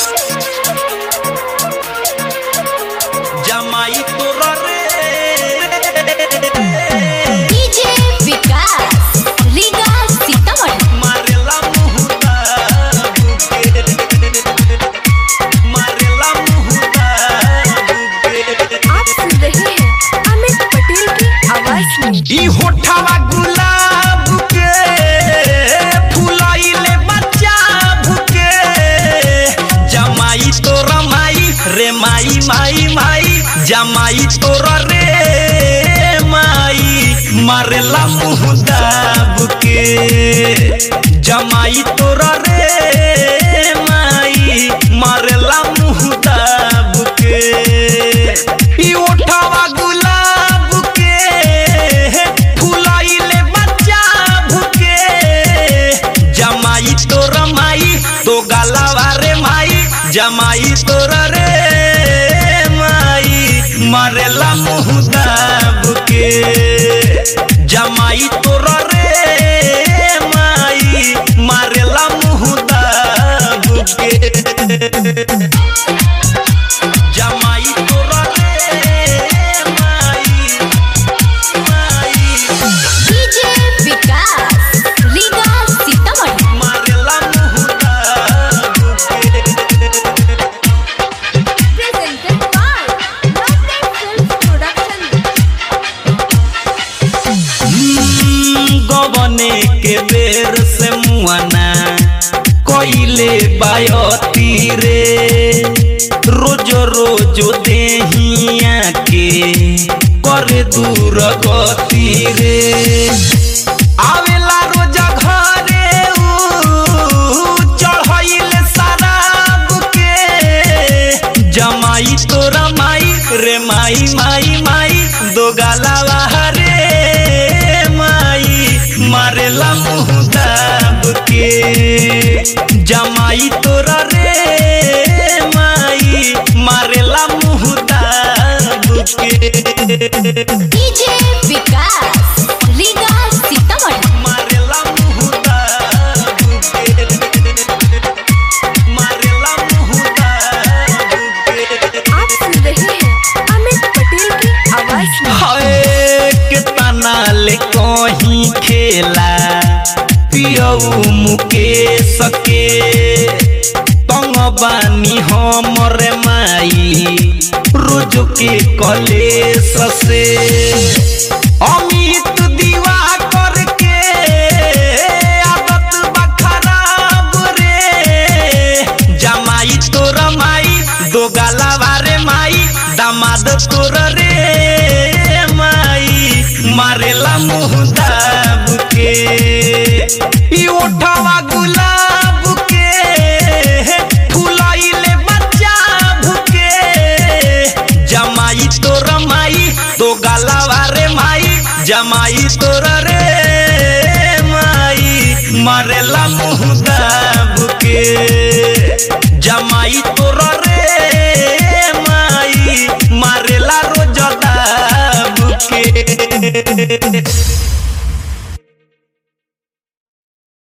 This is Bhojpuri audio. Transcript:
जमाई तोरा रे डीजे विकास रीगा सीतामढ़ी मारेला मुहुदा बुके मारेला मुहुदा बुके। आप सुन रहे हैं अमित पटेल की आवाज में। ई होठवा गुलाब के फुलाइले बच्चा भुके जमाई तोरा माई रे माई माई माई जमाई तोरा रे माई मारेला मुहुदा बुके जमाई तोरा रे माई मारेला मुहुदा बुके। ई ओठवा गुलाब के फुलाइले बच्चा भुके जमाई तोरा माई तो गलावा रे माई जमाई तोरा रे माई मारेला मुहुदा बुके जमाई तोरा रे माई मारेला मुहुदा बुके जमाई तोरा रे माई माई डीजे विकास रीगा सीतामढ़ी मारेला मुहुदा बुके। Presented by lovely film production. गबने के बेर से मुआना कोइले बायती रे रोज रोज देहिया के कर दूर गति रे आवेला रोज घरे चढ़ाइले शराब के जमाई तोरा माई रे माई माई माई दो गलावा रे माई मारेला मुहुदा बुके जमाई तोरा रे माई मारेला मुहुदा बुके डीजे विकास रीगा सीतामढ़ी मारेला मुहुदा बुके मारेला मुहुदा बुके। आप सुन रहे हैं अमित पटेल की आवाज में। हाय कितना ले कहीं खेला पियऊ मुकेश के तंग बानी हमर माई रोज के कलेश से अमित दीवा करके आदत बा खराब रे जमाई तोरा माई दो गलावा रे माई दामाद तोरा रे माई मारेला मुहुदा बुके ई ओठवा गुलाब के फुलाइले बच्चा भुके जमाई तोरा माई तो गलावा रे माई जमाई तोरा रे माई मारेला मुहुदा बुके जमाई तोरा रे माई मारेला रोजदा बुके।